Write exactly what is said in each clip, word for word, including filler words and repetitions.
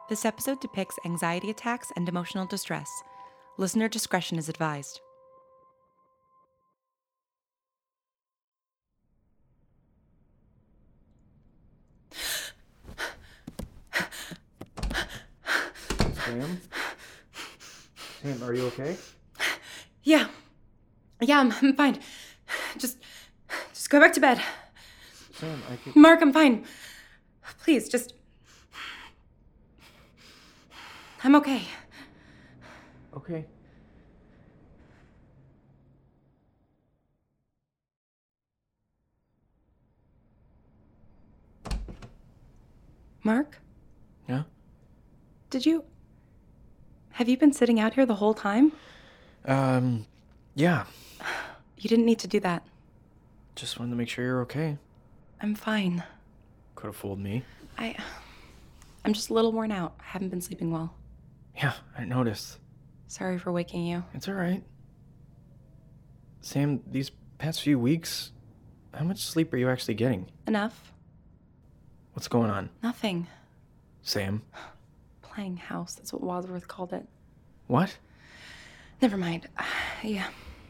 This episode depicts anxiety attacks and emotional distress. Listener discretion is advised. Sam? Sam, are you okay? Yeah. Yeah, I'm, I'm fine. Just, just go back to bed. Sam, I can... Mark, I'm fine. Please, just... I'm okay. Okay. Mark? Yeah? Did you... Have you been sitting out here the whole time? Um, yeah. You didn't need to do that. Just wanted to make sure you're okay. I'm fine. Could have fooled me. I... I'm just a little worn out. I haven't been sleeping well. Yeah, I noticed. Sorry for waking you. It's alright. Sam, these past few weeks, how much sleep are you actually getting? Enough. What's going on? Nothing. Sam? Playing house. That's what Wadsworth called it. What? Never mind. Yeah.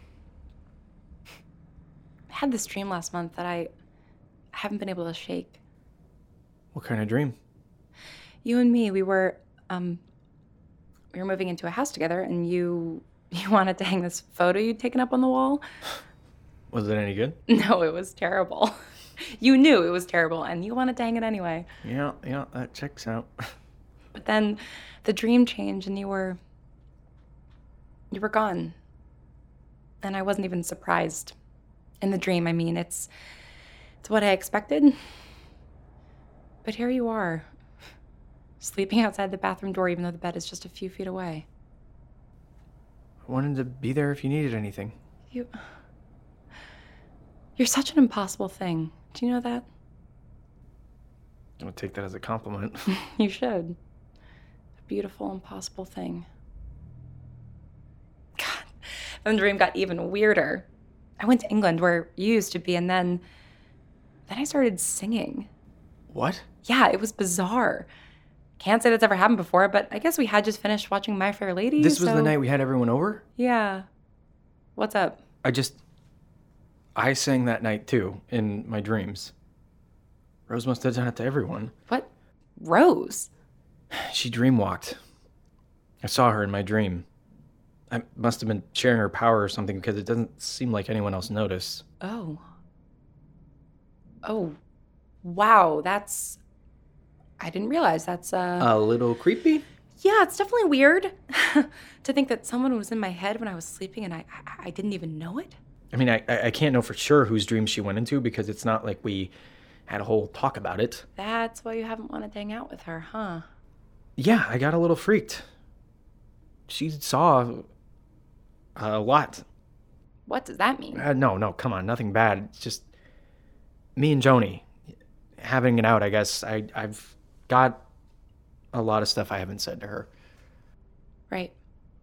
I had this dream last month that I haven't been able to shake. What kind of dream? You and me, we were, um, we were moving into a house together, and you, you wanted to hang this photo you'd taken up on the wall. Was it any good? No, it was terrible. You knew it was terrible, and you wanted to hang it anyway. Yeah, yeah, that checks out. But then the dream changed, and you were, you were gone. And I wasn't even surprised. In the dream, I mean, it's, it's what I expected. But here you are, sleeping outside the bathroom door, even though the bed is just a few feet away. I wanted to be there if you needed anything. You, you're such an impossible thing. Do you know that? I'm gonna take that as a compliment. You should. A beautiful, impossible thing. God, then the dream got even weirder. I went to England, where you used to be, and then, then I started singing. What? Yeah, it was bizarre. Can't say that's ever happened before, but I guess we had just finished watching My Fair Lady. This was so... the night we had everyone over? Yeah. What's up? I just... I sang that night, too, in my dreams. Rose must have done it to everyone. What? Rose? She dreamwalked. I saw her in my dream. I must have been sharing her power or something, because it doesn't seem like anyone else noticed. Oh. Oh. Wow, that's... I didn't realize that's, uh... A little creepy? Yeah, it's definitely weird to think that someone was in my head when I was sleeping and I, I, I didn't even know it. I mean, I, I can't know for sure whose dream she went into, because it's not like we had a whole talk about it. That's why you haven't wanted to hang out with her, huh? Yeah, I got a little freaked. She saw a lot. What does that mean? Uh, no, no, come on, nothing bad. It's just me and Joni having it out, I guess. I, I've got a lot of stuff I haven't said to her. Right.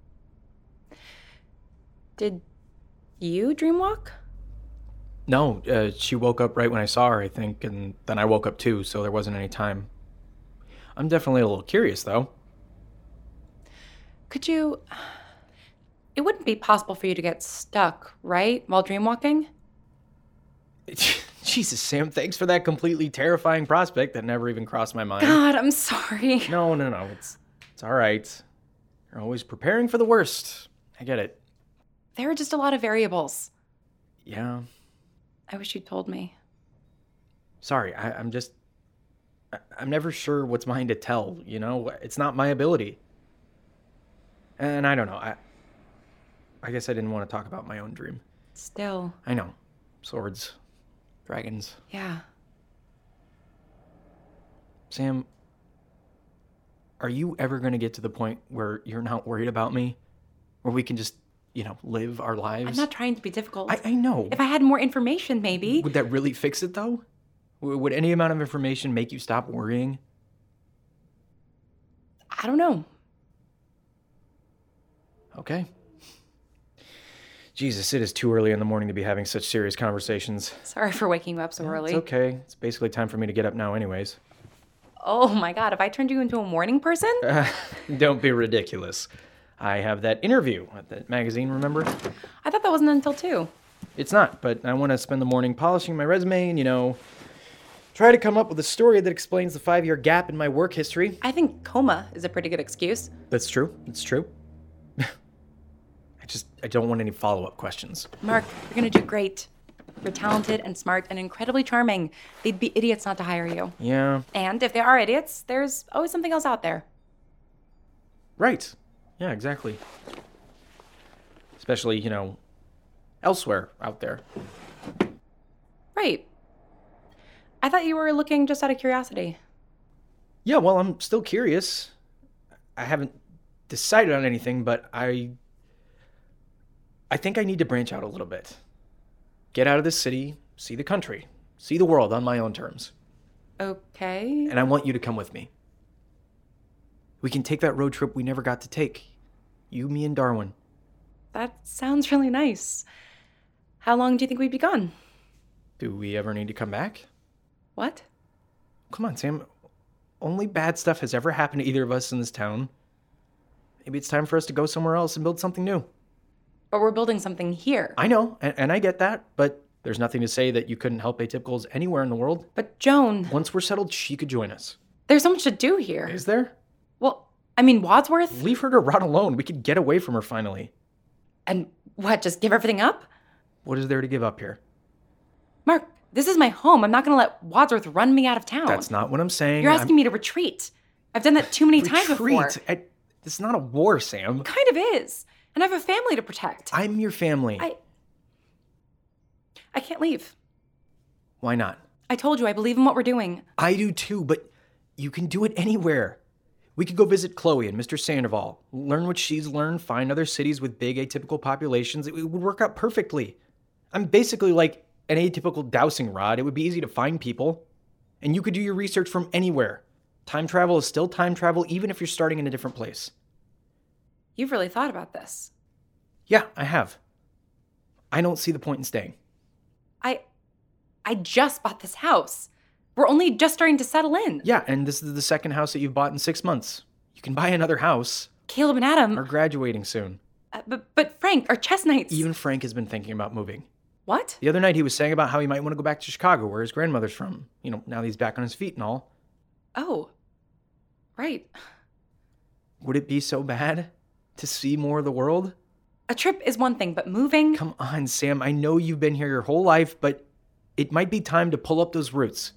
Did you dreamwalk? No, uh, she woke up right when I saw her, I think, and then I woke up too, so there wasn't any time. I'm definitely a little curious, though. Could you... It wouldn't be possible for you to get stuck, right, while dreamwalking? Jesus, Sam, thanks for that completely terrifying prospect that never even crossed my mind. God, I'm sorry. No, no, no, it's, it's all right. You're always preparing for the worst. I get it. There are just a lot of variables. Yeah. I wish you'd told me. Sorry, I, I'm just... I, I'm never sure what's mine to tell, you know? It's not my ability. And I don't know, I... I guess I didn't want to talk about my own dream. Still. I know. Swords. Dragons. Yeah. Sam, are you ever going to get to the point where you're not worried about me? Where we can just, you know, live our lives? I'm not trying to be difficult. I, I know. If I had more information, maybe. Would that really fix it, though? W- Would any amount of information make you stop worrying? I don't know. Okay. Jesus, it is too early in the morning to be having such serious conversations. Sorry for waking you up so Yeah, early. It's okay. It's basically time for me to get up now anyways. Oh my God, have I turned you into a morning person? Uh, don't be ridiculous. I have that interview at that magazine, remember? I thought that wasn't until two. It's not, but I want to spend the morning polishing my resume and, you know, try to come up with a story that explains the five-year gap in my work history. I think coma is a pretty good excuse. That's true. It's true. I just, I don't want any follow-up questions. Mark, you're gonna do great. You're talented and smart and incredibly charming. They'd be idiots not to hire you. Yeah. And if they are idiots, there's always something else out there. Right. Yeah, exactly. Especially, you know, elsewhere out there. Right. I thought you were looking just out of curiosity. Yeah, well, I'm still curious. I haven't decided on anything, but I... I think I need to branch out a little bit. Get out of this city, see the country, see the world on my own terms. Okay. And I want you to come with me. We can take that road trip we never got to take. You, me, and Darwin. That sounds really nice. How long do you think we'd be gone? Do we ever need to come back? What? Come on, Sam. Only bad stuff has ever happened to either of us in this town. Maybe it's time for us to go somewhere else and build something new. But we're building something here. I know, and, and I get that, but there's nothing to say that you couldn't help Atypicals anywhere in the world. But Joan... Once we're settled, she could join us. There's so much to do here. Is there? Well, I mean, Wadsworth... Leave her to rot alone. We could get away from her finally. And what, just give everything up? What is there to give up here? Mark, this is my home. I'm not going to let Wadsworth run me out of town. That's not what I'm saying. You're asking I'm... me to retreat. I've done that too many times before. Retreat? I... It's not a war, Sam. It kind of is. And I have a family to protect. I'm your family. I... I can't leave. Why not? I told you I believe in what we're doing. I do too, but you can do it anywhere. We could go visit Chloe and Mister Sandoval, learn what she's learned, find other cities with big atypical populations. It would work out perfectly. I'm basically like an atypical dowsing rod. It would be easy to find people. And you could do your research from anywhere. Time travel is still time travel, even if you're starting in a different place. You've really thought about this. Yeah, I have. I don't see the point in staying. I... I just bought this house. We're only just starting to settle in. Yeah, and this is the second house that you've bought in six months. You can buy another house. Caleb and Adam... Are graduating soon. Uh, but, but Frank, our chess knights... Even Frank has been thinking about moving. What? The other night he was saying about how he might want to go back to Chicago, where his grandmother's from. You know, now that he's back on his feet and all. Oh. Right. Would it be so bad to see more of the world? A trip is one thing, but moving... Come on, Sam. I know you've been here your whole life, but it might be time to pull up those roots.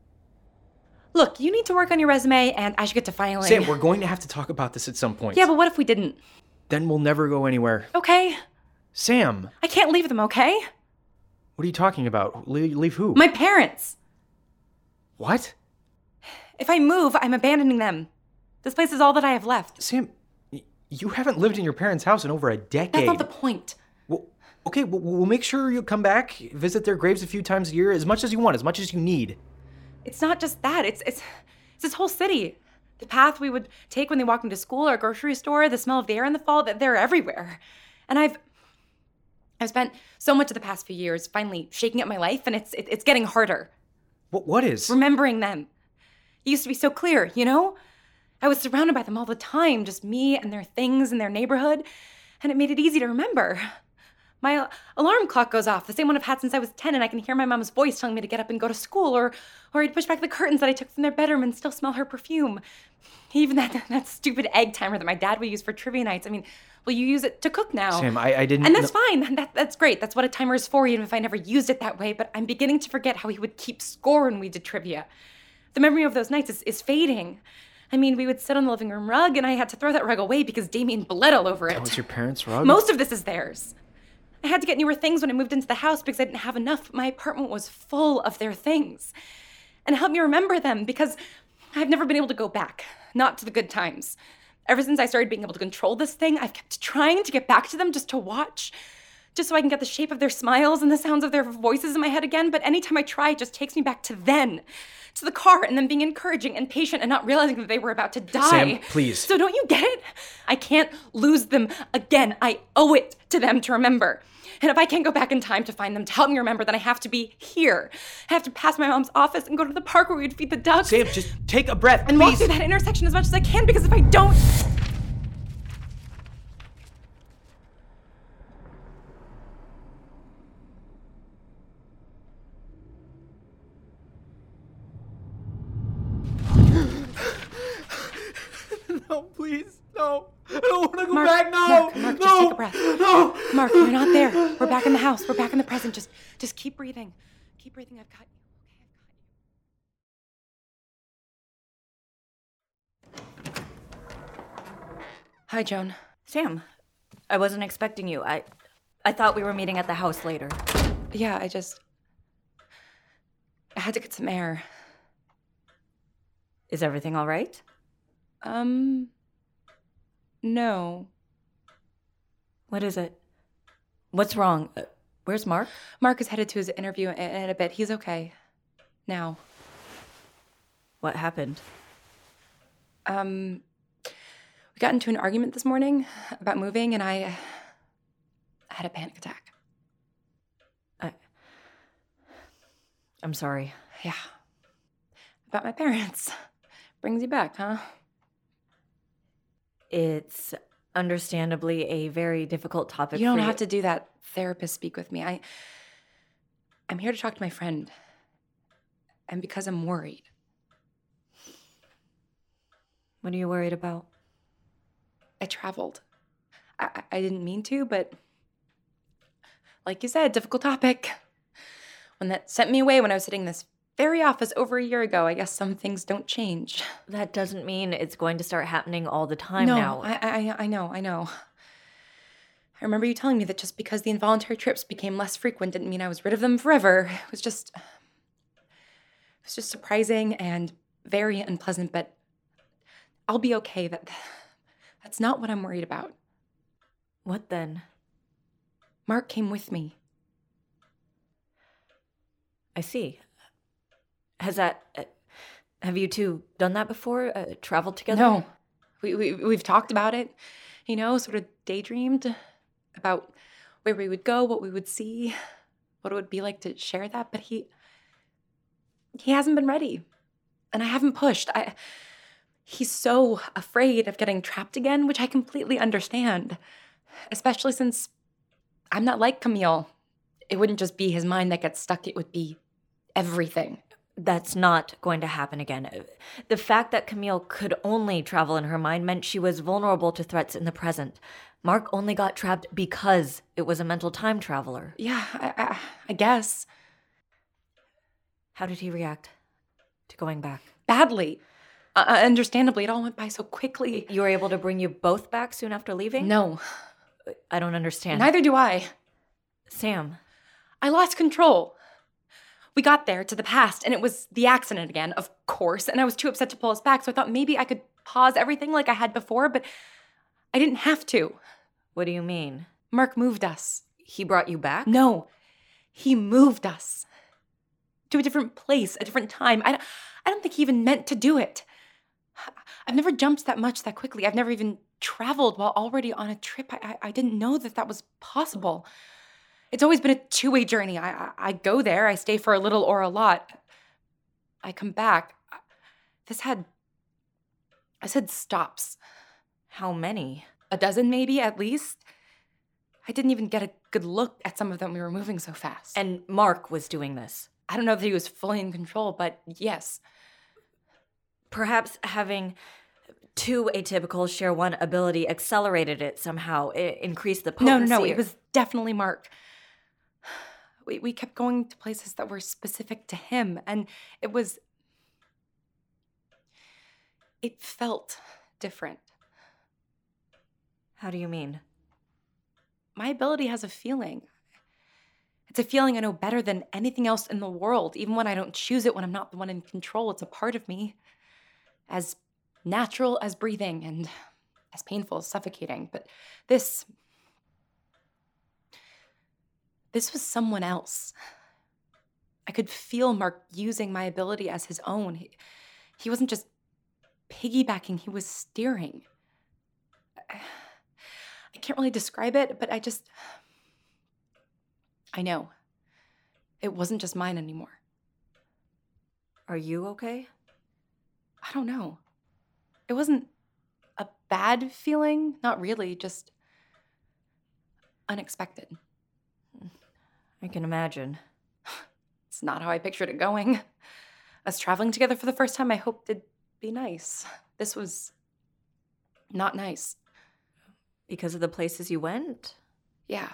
Look, you need to work on your resume, and I should get to filing... Sam, we're going to have to talk about this at some point. Yeah, but what if we didn't? Then we'll never go anywhere. Okay. Sam! I can't leave them, okay? What are you talking about? Leave, leave who? My parents! What? If I move, I'm abandoning them. This place is all that I have left. Sam, y- you haven't lived in your parents' house in over a decade. That's not the point. Well, okay, we'll, we'll make sure you come back, visit their graves a few times a year, as much as you want, as much as you need. It's not just that. It's it's it's this whole city. The path we would take when they walk into school or grocery store, the smell of the air in the fall, that they're everywhere. And I've I've spent so much of the past few years finally shaking up my life, and it's it, it's getting harder. What what is? Remembering them. It used to be so clear, you know? I was surrounded by them all the time, just me and their things and their neighborhood, and it made it easy to remember. My uh, alarm clock goes off, the same one I've had since I was ten, and I can hear my mom's voice telling me to get up and go to school, or or I'd push back the curtains that I took from their bedroom and still smell her perfume. Even that that stupid egg timer that my dad would use for trivia nights. I mean, will you use it to cook now? Sam, I, I didn't... And that's know- fine. That, that's great. That's what a timer is for, even if I never used it that way. But I'm beginning to forget how he would keep score when we did trivia. The memory of those nights is, is fading. I mean, we would sit on the living room rug, and I had to throw that rug away because Damien bled all over it. That was your parents' rug? Most of this is theirs. I had to get newer things when I moved into the house because I didn't have enough, but my apartment was full of their things. And it helped me remember them because I've never been able to go back, not to the good times. Ever since I started being able to control this thing, I've kept trying to get back to them just to watch, just so I can get the shape of their smiles and the sounds of their voices in my head again, but anytime I try, it just takes me back to then. To the car and them being encouraging and patient and not realizing that they were about to die. Sam, please. So don't you get it? I can't lose them again. I owe it to them to remember. And if I can't go back in time to find them to help me remember, then I have to be here. I have to pass my mom's office and go to the park where we'd feed the ducks. Sam, just take a breath, and please. walk through that intersection as much as I can, because if I don't... No, please, no. I don't want to go Mark, back, no. Mark, Mark, no. just take a breath. No. Mark, you're not there. We're back in the house. We're back in the present. Just, just keep breathing. Keep breathing. I've got you. Okay, I've got you. Hi, Joan. Sam, I wasn't expecting you. I I thought we were meeting at the house later. Yeah, I just... I had to get some air. Is everything all right? Um... No. What is it? What's wrong? Uh, where's Mark? Mark is headed to his interview in, in a bit. He's okay. Now. What happened? Um... We got into an argument this morning about moving, and I... I had a panic attack. I... I'm sorry. Yeah. About my parents. Brings you back, huh? It's understandably a very difficult topic. You don't for have to do that therapist speak with me. I, I'm here to talk to my friend. And because I'm worried. What are you worried about? I traveled. I, I didn't mean to, but like you said, difficult topic. When that sent me away when I was sitting in this very office over a year ago, I guess some things don't change. That doesn't mean it's going to start happening all the time no, now. I, I, I know, I know. I remember you telling me that just because the involuntary trips became less frequent didn't mean I was rid of them forever. It was just, it was just surprising and very unpleasant, but I'll be okay. That, that's not what I'm worried about. What then? Mark came with me. I see. Has that... Uh, have you two done that before? Uh, traveled together? No. We, we, we've talked about it, you know, sort of daydreamed about where we would go, what we would see, what it would be like to share that, but he... he hasn't been ready. And I haven't pushed. I... He's so afraid of getting trapped again, which I completely understand. Especially since I'm not like Camille. It wouldn't just be his mind that gets stuck. It would be everything. That's not going to happen again. The fact that Camille could only travel in her mind meant she was vulnerable to threats in the present. Mark only got trapped because it was a mental time traveler. Yeah, I, I, I guess. How did he react to going back? Badly. Uh, understandably, it all went by so quickly. You were able to bring you both back soon after leaving? No. I don't understand. Neither do I. Sam. I lost control. We got there to the past, and it was the accident again, of course, and I was too upset to pull us back, so I thought maybe I could pause everything like I had before, but I didn't have to. What do you mean? Mark moved us. He brought you back? No. He moved us. To a different place, a different time. I don't, I don't think he even meant to do it. I've never jumped that much that quickly. I've never even traveled while already on a trip. I, I, I didn't know that that was possible. It's always been a two-way journey. I, I I go there, I stay for a little or a lot. I come back. This had, I said stops. How many? A dozen maybe, at least. I didn't even get a good look at some of them. We were moving so fast. And Mark was doing this. I don't know that he was fully in control, but yes. Perhaps having two atypicals share one ability accelerated it somehow. It increased the potency. No, no, no. It was definitely Mark. We we kept going to places that were specific to him, and it was... It felt different. How do you mean? My ability has a feeling. It's a feeling I know better than anything else in the world, even when I don't choose it, when I'm not the one in control. It's a part of me. As natural as breathing and as painful as suffocating. But this... This was someone else. I could feel Mark using my ability as his own. He, he wasn't just piggybacking, he was steering. I, I can't really describe it, but I just... I know. It wasn't just mine anymore. Are you okay? I don't know. It wasn't a bad feeling. Not really, just unexpected. I can imagine. It's not how I pictured it going. Us traveling together for the first time, I hoped it'd be nice. This was not nice. Because of the places you went? Yeah.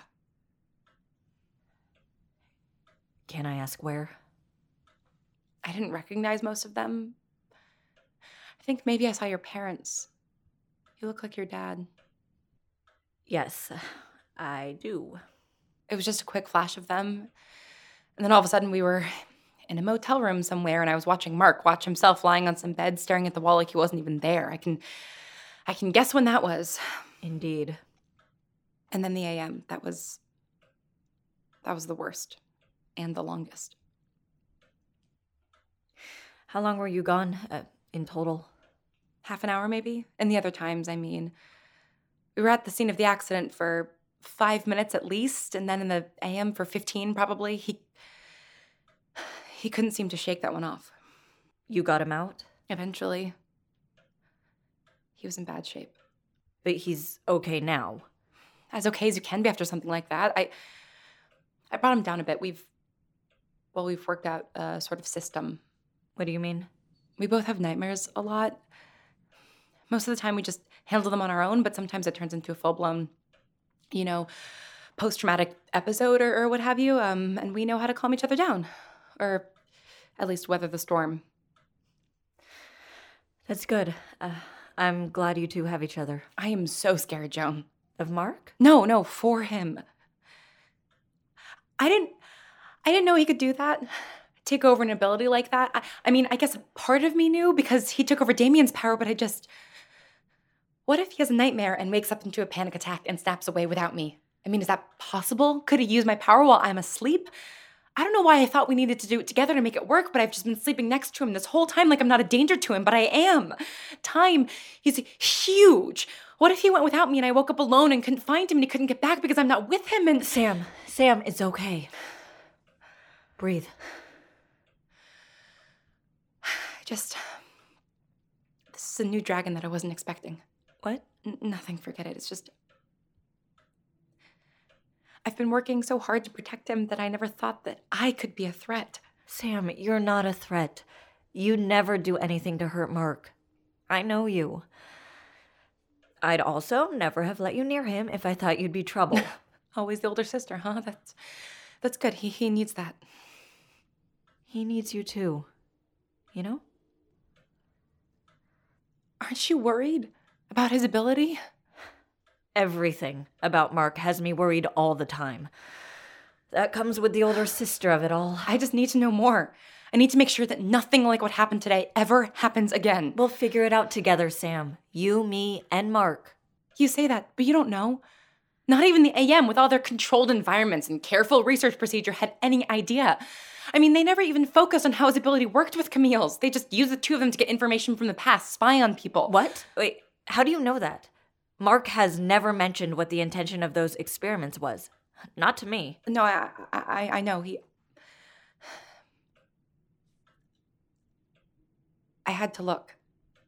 Can I ask where? I didn't recognize most of them. I think maybe I saw your parents. You look like your dad. Yes, I do. It was just a quick flash of them. And then all of a sudden we were in a motel room somewhere and I was watching Mark watch himself lying on some bed staring at the wall like he wasn't even there. I can I can guess when that was. Indeed. And then the A M. That was that was the worst and the longest. How long were you gone uh, in total? Half an hour maybe. And the other times, I mean, we were at the scene of the accident for five minutes at least, and then in the A M for fifteen probably. He he couldn't seem to shake that one off. You got him out? Eventually. He was in bad shape. But he's okay now. As okay as you can be after something like that. I I brought him down a bit. We've well, we've worked out a sort of system. What do you mean? We both have nightmares a lot. Most of the time we just handle them on our own, but sometimes it turns into a full-blown, you know, post-traumatic episode or, or what have you, um, and we know how to calm each other down. Or at least weather the storm. That's good. Uh, I'm glad you two have each other. I am so scared, Joan. Of Mark? No, no, for him. I didn't I didn't know he could do that. Take over an ability like that. I, I mean, I guess part of me knew because he took over Damien's power, but I just... What if he has a nightmare and wakes up into a panic attack and snaps away without me? I mean, is that possible? Could he use my power while I'm asleep? I don't know why I thought we needed to do it together to make it work, but I've just been sleeping next to him this whole time like I'm not a danger to him, but I am. Time, he's huge. What if he went without me and I woke up alone and couldn't find him and he couldn't get back because I'm not with him and... Sam, Sam, it's okay. Breathe. I just... This is a new dragon that I wasn't expecting. What? N- nothing, forget it. It's just... I've been working so hard to protect him that I never thought that I could be a threat. Sam, you're not a threat. You never do anything to hurt Mark. I know you. I'd also never have let you near him if I thought you'd be trouble. Always the older sister, huh? That's that's good. He he needs that. He needs you too. You know? Aren't you worried about his ability? Everything about Mark has me worried all the time. That comes with the older sister of it all. I just need to know more. I need to make sure that nothing like what happened today ever happens again. We'll figure it out together, Sam. You, me, and Mark. You say that, but you don't know. Not even the A M with all their controlled environments and careful research procedure had any idea. I mean, they never even focused on how his ability worked with Camille's. They just used the two of them to get information from the past, spy on people. What? Wait, how do you know that? Mark has never mentioned what the intention of those experiments was. Not to me. No, I, I, I know. He... I had to look.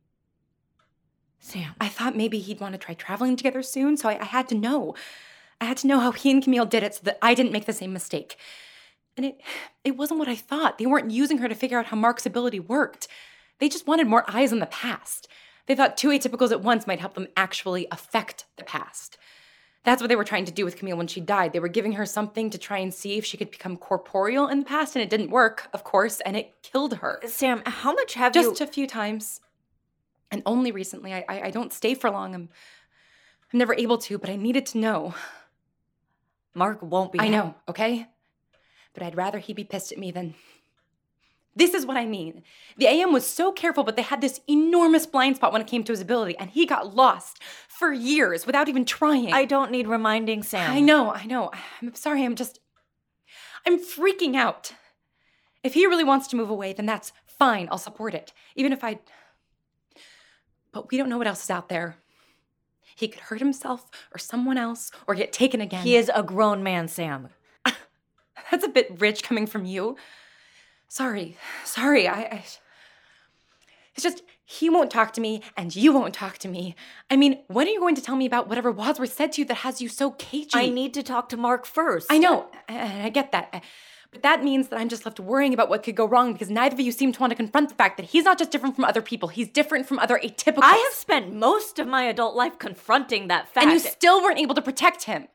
Sam. I thought maybe he'd want to try traveling together soon, so I, I had to know. I had to know how he and Camille did it so that I didn't make the same mistake. And it it wasn't what I thought. They weren't using her to figure out how Mark's ability worked. They just wanted more eyes on the past. They thought two atypicals at once might help them actually affect the past. That's what they were trying to do with Camille when she died. They were giving her something to try and see if she could become corporeal in the past, and it didn't work, of course, and it killed her. Sam, how much have Just you... Just a few times. And only recently. I, I I don't stay for long. I'm I'm never able to, but I needed to know. Mark won't be... I know, okay? But I'd rather he be pissed at me than... This is what I mean. The A M was so careful, but they had this enormous blind spot when it came to his ability, and he got lost for years without even trying. I don't need reminding, Sam. I know, I know. I'm sorry, I'm just... I'm freaking out. If he really wants to move away, then that's fine. I'll support it. Even if I... But we don't know what else is out there. He could hurt himself or someone else or get taken again. He is a grown man, Sam. That's a bit rich coming from you. Sorry. Sorry. I, I... It's just, he won't talk to me and you won't talk to me. I mean, when are you going to tell me about whatever Wadsworth said to you that has you so cagey? I need to talk to Mark first. I know, and I get that. But that means that I'm just left worrying about what could go wrong because neither of you seem to want to confront the fact that he's not just different from other people. He's different from other atypicals. I have spent most of my adult life confronting that fact. And you still weren't able to protect him.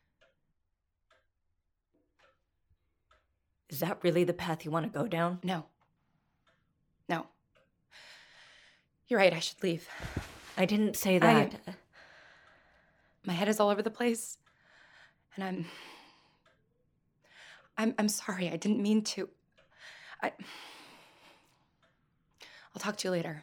Is that really the path you want to go down? No. No. You're right, I should leave. I didn't say that. I, my head is all over the place. And I'm... I'm I'm sorry. I didn't mean to. I I'll talk to you later.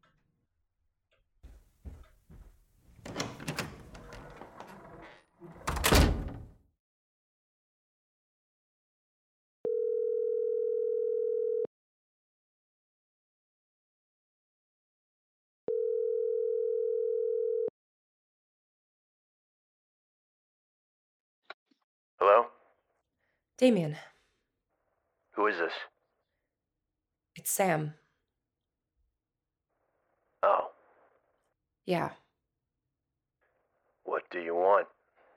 Hello? Damien, Who is this? it's Sam. Oh, Yeah. what do you want?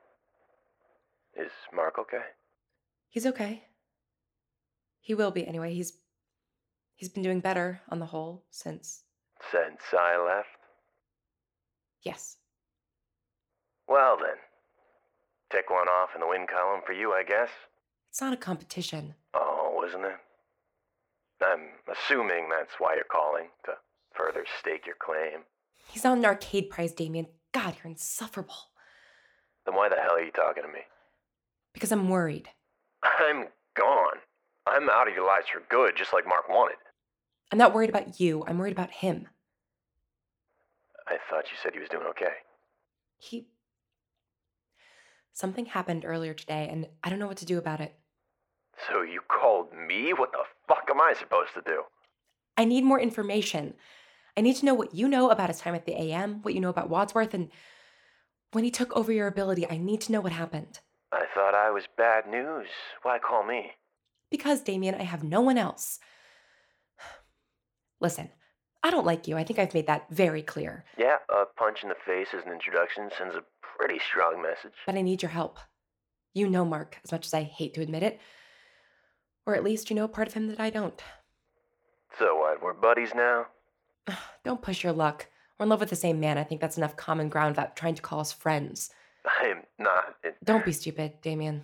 Is Mark okay? He's okay. He will be anyway. He's he's been doing better on the whole since. Since I left? Yes. Well then. Tick one off in the win column for you, I guess. It's not a competition. Oh, wasn't it? I'm assuming that's why you're calling, to further stake your claim. He's not an arcade prize, Damien. God, you're insufferable. Then why the hell are you talking to me? Because I'm worried. I'm gone. I'm out of your lives for good, just like Mark wanted. I'm not worried about you. I'm worried about him. I thought you said he was doing okay. He... Something happened earlier today, and I don't know what to do about it. So you called me? What the fuck am I supposed to do? I need more information. I need to know what you know about his time at the A M, what you know about Wadsworth, and when he took over your ability, I need to know what happened. I thought I was bad news. Why call me? Because, Damien, I have no one else. Listen, I don't like you. I think I've made that very clear. Yeah, a punch in the face as an introduction sends a pretty strong message. But I need your help. You know Mark, as much as I hate to admit it. Or at least you know a part of him that I don't. So what, we're buddies now? Don't push your luck. We're in love with the same man. I think that's enough common ground without trying to call us friends. I'm not. It... Don't be stupid, Damien.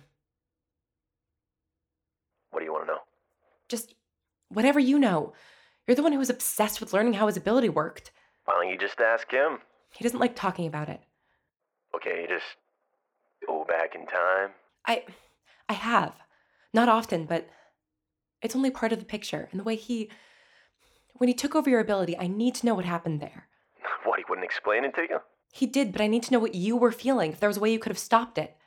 What do you want to know? Just whatever you know. You're the one who was obsessed with learning how his ability worked. Why don't you just ask him? He doesn't like talking about it. Okay, just go back in time. I I have. Not often, but it's only part of the picture. And the way he... When he took over your ability, I need to know what happened there. What, he wouldn't explain it to you? He did, but I need to know what you were feeling, if there was a way you could have stopped it.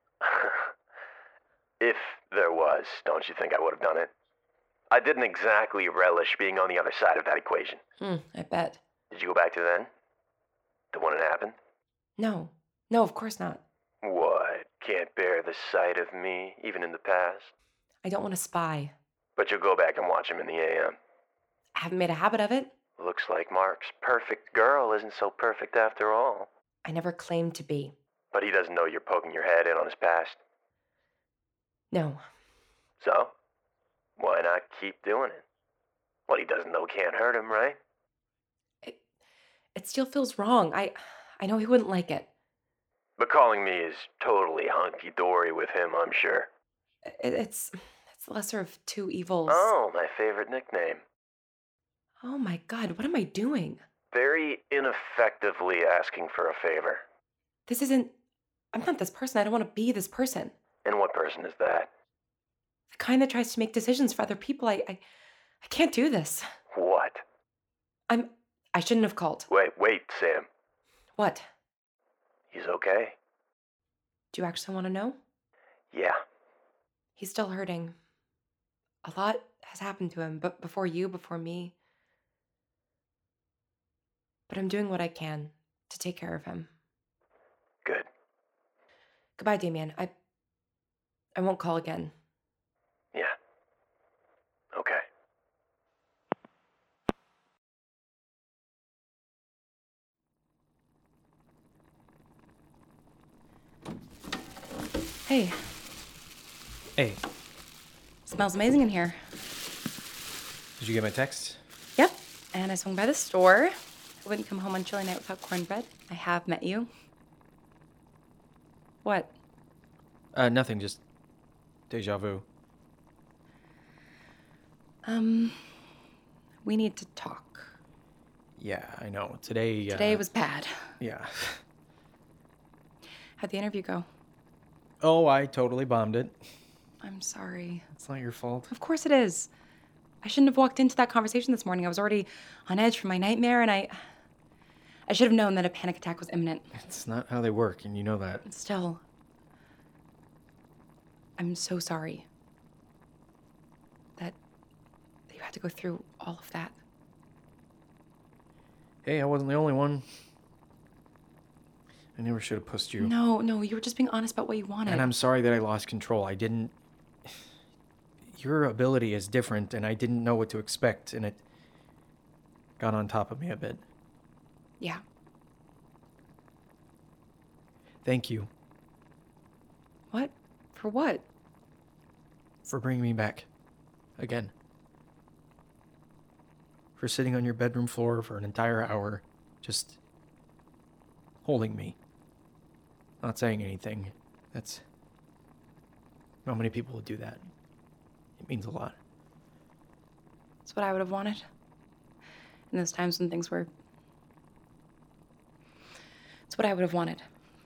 If there was, don't you think I would have done it? I didn't exactly relish being on the other side of that equation. Hmm, I bet. Did you go back to then? To when it happened? No. No, of course not. What? Can't bear the sight of me, even in the past? I don't want to spy. But you'll go back and watch him in the A M. I haven't made a habit of it. Looks like Mark's perfect girl isn't so perfect after all. I never claimed to be. But he doesn't know you're poking your head in on his past. No. So? Why not keep doing it? What he doesn't know can't hurt him, right? It, it still feels wrong. I I know he wouldn't like it. But calling me is totally hunky-dory with him, I'm sure. It, it's it's the lesser of two evils. Oh, my favorite nickname. Oh my God, what am I doing? Very ineffectively asking for a favor. This isn't... I'm not this person. I don't want to be this person. And what person is that? The kind that tries to make decisions for other people. I, I, I can't do this. What? I'm... I shouldn't have called. Wait, wait, Sam. What? He's okay? Do you actually want to know? Yeah. He's still hurting. A lot has happened to him, but before you, before me. But I'm doing what I can to take care of him. Good. Goodbye, Damien. I I won't call again. Yeah. Okay. Hey, Hey, smells amazing in here. did you get my text? Yep. And I swung by the store. I wouldn't come home on chilly night without cornbread. I have met you. What? Uh, nothing, just deja vu. Um, we need to talk. Yeah, I know. Today, uh, Today was bad. Yeah. How'd the interview go? Oh, I totally bombed it. I'm sorry. It's not your fault. Of course it is. I shouldn't have walked into that conversation this morning. I was already on edge from my nightmare, and I... I should have known that a panic attack was imminent. It's not how they work, and you know that. Still, I'm so sorry that you had to go through all of that. Hey, I wasn't the only one. I never should have pushed you. No, no, you were just being honest about what you wanted. And I'm sorry that I lost control. I didn't... Your ability is different, and I didn't know what to expect, and it got on top of me a bit. Yeah. Thank you What? For what? for bringing me back. Again. For sitting on your bedroom floor for an entire hour, just holding me. Not saying anything. That's... Not many people would do that. It means a lot. It's what I would have wanted. In those times when things were... It's what I would have wanted.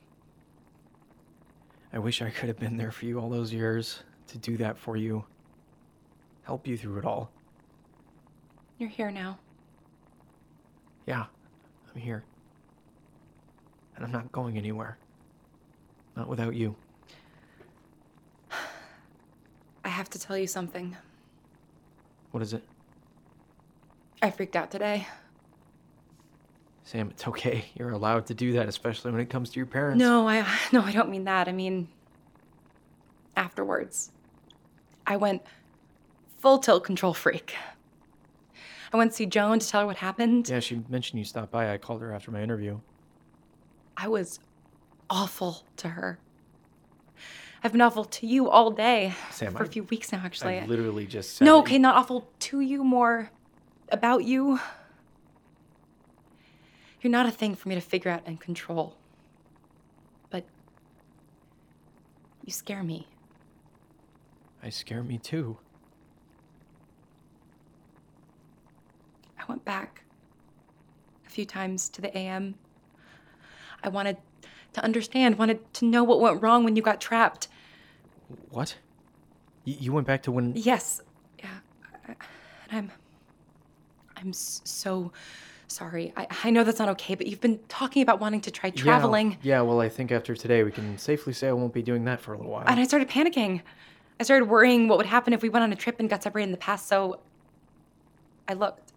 I wish I could have been there for you all those years, to do that for you. Help you through it all. You're here now. Yeah, I'm here. And I'm not going anywhere. Not without you. I have to tell you something. What is it? I freaked out today. Sam, it's okay. You're allowed to do that, especially when it comes to your parents. No, I no, I don't mean that. I mean afterwards. I went full tilt control freak. I went to see Joan to tell her what happened. Yeah, she mentioned you stopped by. I called her after my interview. I was awful to her. I've been awful to you all day. Sam, for a I- few weeks now, actually. I literally just said No, that okay, you- not awful to you, more about you. You're not a thing for me to figure out and control. But you scare me. I scare me too. I went back a few times to the A M. I wanted to understand, wanted to know what went wrong when you got trapped. What? Y- you went back to when... Yes. Yeah. I- And I'm... I'm s- so sorry. I, I know that's not okay, but you've been talking about wanting to try traveling. Yeah, yeah, well, I think after today we can safely say I won't be doing that for a little while. And I started panicking. I started worrying what would happen if we went on a trip and got separated in the past, so I looked.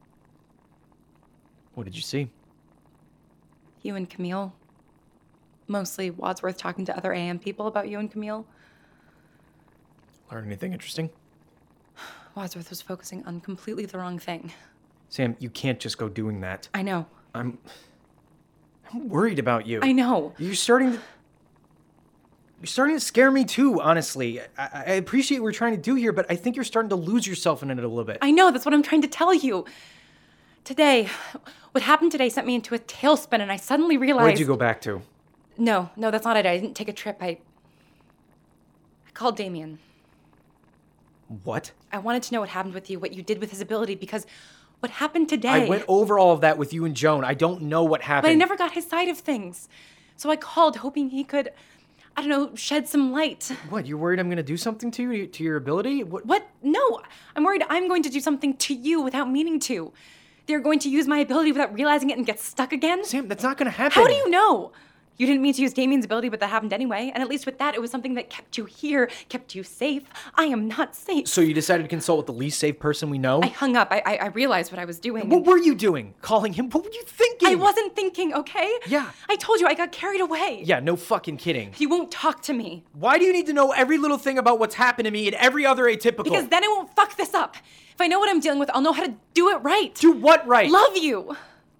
What did you see? You and Camille. Mostly Wadsworth talking to other A M people about you and Camille. Learn anything interesting? Wadsworth was focusing on completely the wrong thing. Sam, you can't just go doing that. I know. I'm... I'm worried about you. I know. You're starting to... You're starting to scare me too, honestly. I, I appreciate what we're trying to do here, but I think you're starting to lose yourself in it a little bit. I know, that's what I'm trying to tell you. Today, what happened today sent me into a tailspin, and I suddenly realized... Where'd you go back to? No, no, that's not it. I didn't take a trip. I... I called Damien. What? I wanted to know what happened with you, what you did with his ability, because what happened today... I went over all of that with you and Joan. I don't know what happened. But I never got his side of things. So I called, hoping he could, I don't know, shed some light. What, you're worried I'm going to do something to you, to your ability? What? What? No, I'm worried I'm going to do something to you without meaning to. They're going to use my ability without realizing it and get stuck again? Sam, that's not going to happen. How do you know? You didn't mean to use Damien's ability, but that happened anyway. And at least with that, it was something that kept you here, kept you safe. I am not safe. So you decided to consult with the least safe person we know? I hung up. I I, I realized what I was doing. What were you doing? Calling him? What were you thinking? I wasn't thinking, okay? Yeah. I told you I got carried away. Yeah, no fucking kidding. You won't talk to me. Why do you need to know every little thing about what's happened to me and every other atypical? Because then I won't fuck this up. If I know what I'm dealing with, I'll know how to do it right. Do what right? Love you.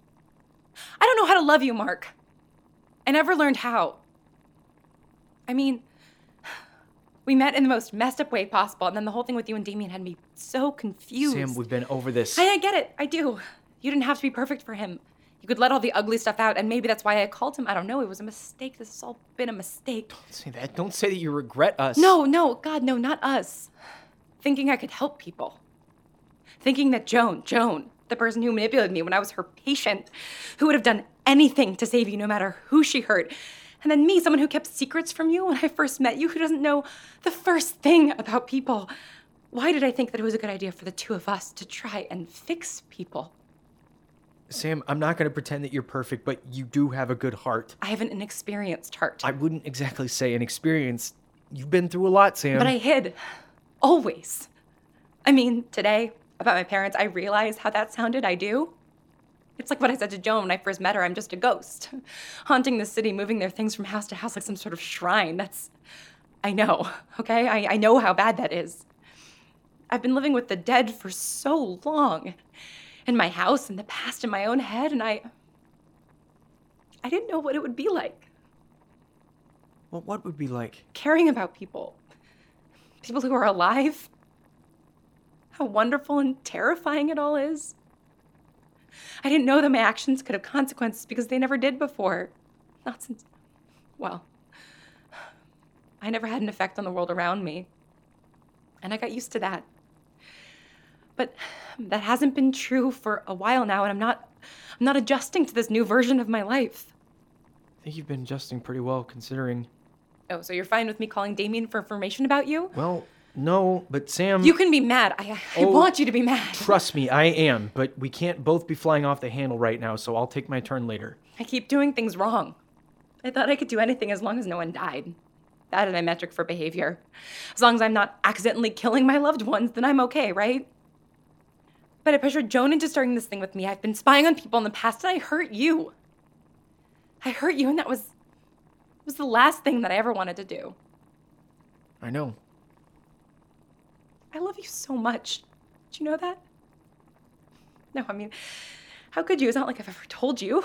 I don't know how to love you, Mark. I never learned how. I mean, we met in the most messed up way possible, and then the whole thing with you and Damien had me so confused. Sam, we've been over this. I, I get it. I do. You didn't have to be perfect for him. You could let all the ugly stuff out, and maybe that's why I called him. I don't know. It was a mistake. This has all been a mistake. Don't say that. Don't say that you regret us. No, no. God, no, not us. Thinking I could help people. Thinking that Joan, Joan, the person who manipulated me when I was her patient, who would have done anything to save you no matter who she hurt. And then me, someone who kept secrets from you when I first met you, who doesn't know the first thing about people. Why did I think that it was a good idea for the two of us to try and fix people? Sam, I'm not going to pretend that you're perfect, but you do have a good heart. I have an inexperienced heart. I wouldn't exactly say inexperienced. You've been through a lot, Sam. But I hid. Always. I mean, today, about my parents, I realize how that sounded. I do. It's like what I said to Joan when I first met her. I'm just a ghost, haunting the city, moving their things from house to house like some sort of shrine. That's, I know, okay? I, I know how bad that is. I've been living with the dead for so long. In my house, in the past, in my own head, and I, I didn't know what it would be like. Well, what would be like? Caring about people. People who are alive. How wonderful and terrifying it all is. I didn't know that my actions could have consequences because they never did before. Not since, well, I never had an effect on the world around me. And I got used to that. But that hasn't been true for a while now, and I'm not I'm not adjusting to this new version of my life. I think you've been adjusting pretty well considering. Oh, so you're fine with me calling Damien for information about you? Well, no, but Sam... You can be mad. I, I Oh, want you to be mad. Trust me, I am, but we can't both be flying off the handle right now, so I'll take my turn later. I keep doing things wrong. I thought I could do anything as long as no one died. That is my metric for behavior. As long as I'm not accidentally killing my loved ones, then I'm okay, right? But I pressured Joan into starting this thing with me. I've been spying on people in the past, and I hurt you. I hurt you, and that was... was the last thing that I ever wanted to do. I know. I love you so much. Do you know that? No, I mean, how could you? It's not like I've ever told you.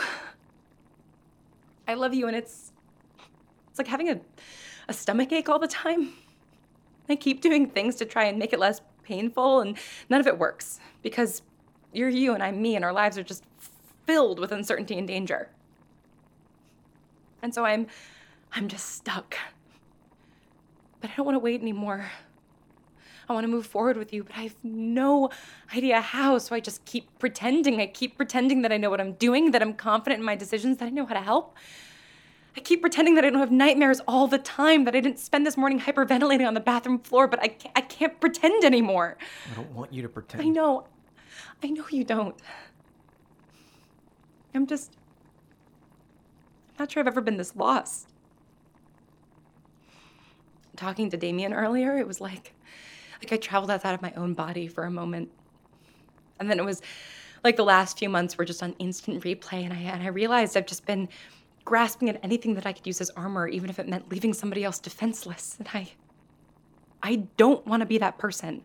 I love you, and it's... it's like having a, a stomach ache all the time. I keep doing things to try and make it less painful, and none of it works. Because you're you, and I'm me, and our lives are just filled with uncertainty and danger. And so I'm... I'm just stuck. But I don't want to wait anymore. I want to move forward with you, but I have no idea how, so I just keep pretending. I keep pretending that I know what I'm doing, that I'm confident in my decisions, that I know how to help. I keep pretending that I don't have nightmares all the time, that I didn't spend this morning hyperventilating on the bathroom floor, but I can't, I can't pretend anymore. I don't want you to pretend. I know. I know you don't. I'm just... I'm not sure I've ever been this lost. Talking to Damien earlier, it was like... Like I traveled outside of my own body for a moment. And then it was like the last few months were just on instant replay, and I, and I realized I've just been grasping at anything that I could use as armor, even if it meant leaving somebody else defenseless. And I... I don't want to be that person.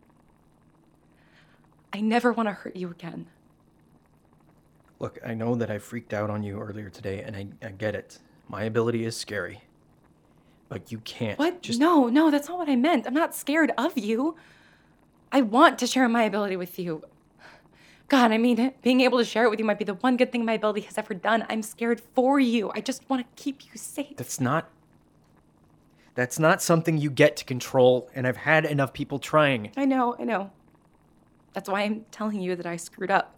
I never want to hurt you again. Look, I know that I freaked out on you earlier today, and I, I get it. My ability is scary. But you can't. What? Just... No, no, that's not what I meant. I'm not scared of you. I want to share my ability with you. God, I mean, being able to share it with you might be the one good thing my ability has ever done. I'm scared for you. I just want to keep you safe. That's not... That's not something you get to control, and I've had enough people trying. I know, I know. That's why I'm telling you that I screwed up.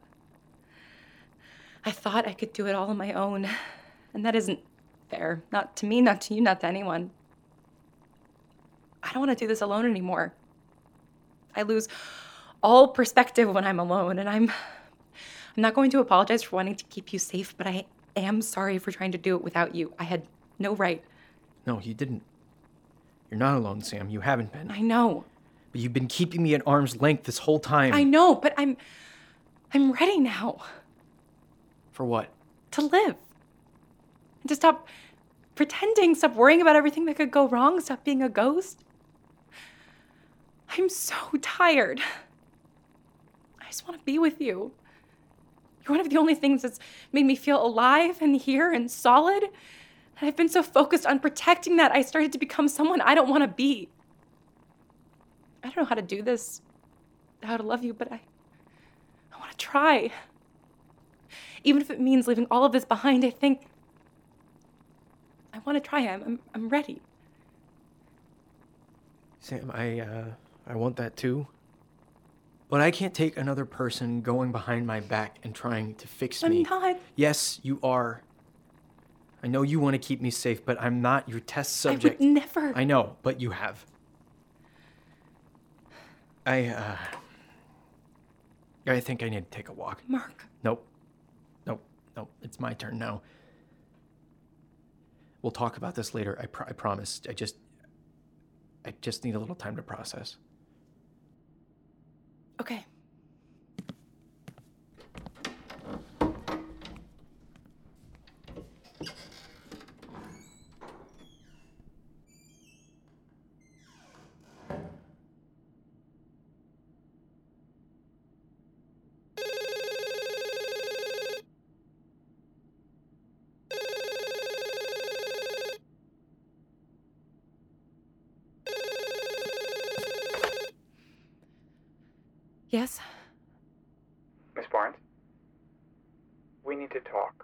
I thought I could do it all on my own, and that isn't fair. Not to me, not to you, not to anyone. I don't want to do this alone anymore. I lose all perspective when I'm alone, and I'm I'm not going to apologize for wanting to keep you safe, but I am sorry for trying to do it without you. I had no right. No, you didn't. You're not alone, Sam. You haven't been. I know. But you've been keeping me at arm's length this whole time. I know, but I'm... I'm ready now. For what? To live. And to stop pretending, stop worrying about everything that could go wrong, stop being a ghost. I'm so tired. I just want to be with you. You're one of the only things that's made me feel alive and here and solid. And I've been so focused on protecting that, I started to become someone I don't want to be. I don't know how to do this, how to love you, but I, I want to try. Even if it means leaving all of this behind, I think I want to try. I'm, I'm, I'm ready. Sam, I, uh, I want that too. But I can't take another person going behind my back and trying to fix I'm me. not. Yes, you are. I know you want to keep me safe, but I'm not your test subject. I would never. I know, but you have. I, uh... I think I need to take a walk. Mark. Nope. Nope. Nope. It's my turn now. We'll talk about this later. I, pr- I promise. I just... I just need a little time to process. Okay. Yes? Miss Barnes? We need to talk.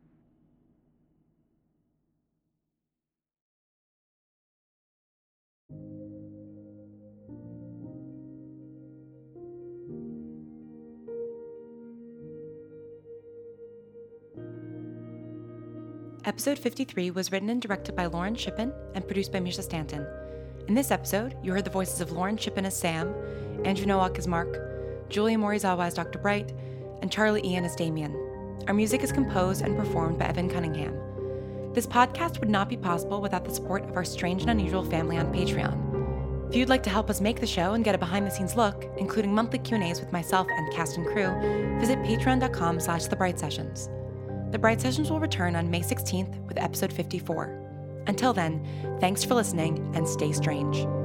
Episode fifty-three was written and directed by Lauren Shippen and produced by Misha Stanton. In this episode, you heard the voices of Lauren Shippen as Sam, Andrew Nowak as Mark, Julia Morizawa as Doctor Bright, and Charlie Ian as Damien. Our music is composed and performed by Evan Cunningham. This podcast would not be possible without the support of our strange and unusual family on Patreon. If you'd like to help us make the show and get a behind-the-scenes look, including monthly Q and A's with myself and cast and crew, visit patreon.com slash The Bright Sessions. The Bright Sessions will return on May sixteenth with episode fifty-four. Until then, thanks for listening and stay strange.